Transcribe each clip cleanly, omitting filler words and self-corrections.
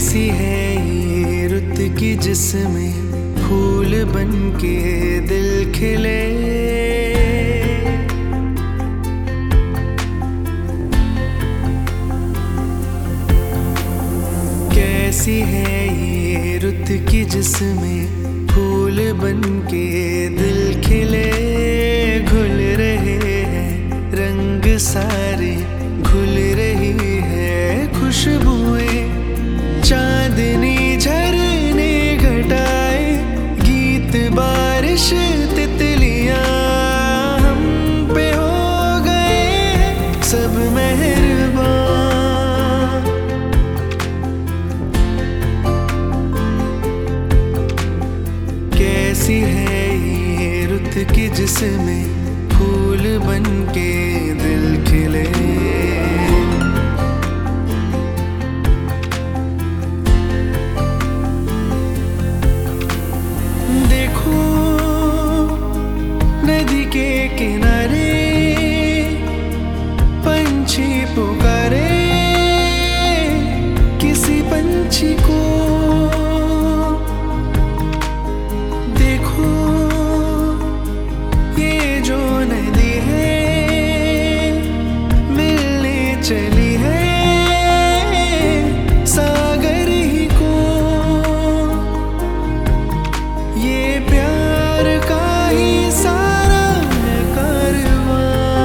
कैसी है ये रुत की जिसमें फूल बन के दिल खिले। कैसी है ये रुत की जिसमें फूल बन के दिल खिले। घुल रहे हैं रंग सारे, घुल रही है खुशबुएं। चांदनी झरने घटाए, गीत बारिश तितलियां हम पे हो गए सब मेहरबान। कैसी है ये रुत की जिसमें फूल बन के दिल खिले। देखो नदी के किनारे पंछी पुकारे किसी पंछी को। देखो ये जो नदी है मिलने चली है सागर ही को। ये प्यार का ही सारा है कारवां।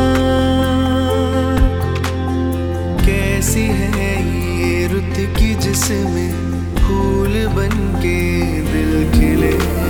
कैसी है ये रुत की जिसमें फूल बन के दिल खिले।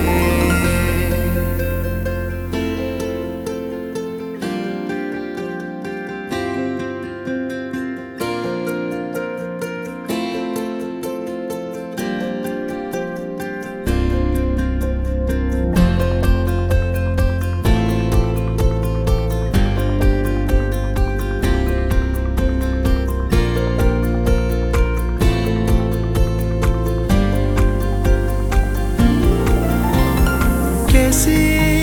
कैसे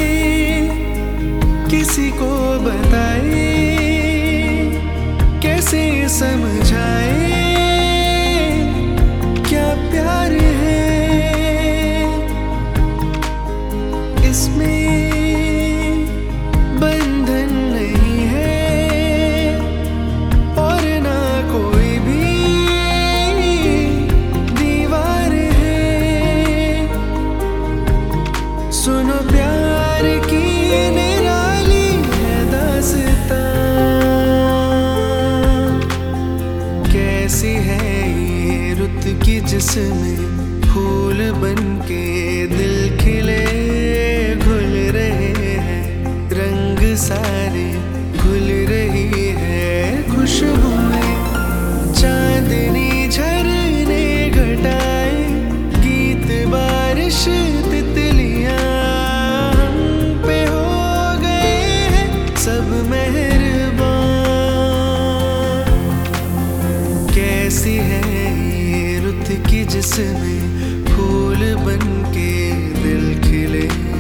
किसी को बताए, कैसे समझाए क्या प्यार है। इसमें बंधन नहीं है और ना कोई भी दीवार है। सुनो प्यार की निराली है दास्तां। कैसी है ये रुत की जिसमें फूल बन के दिल खिले। घुल रहे हैं रंग सारे, घुल रही है खुशबुएं। चांदनी झरने घटाए, गीत बारिश तितलियां हम पे हो गए सब मेहरबान। कैसी है ये रुत की जिसमें फूल बन के दिल खिले।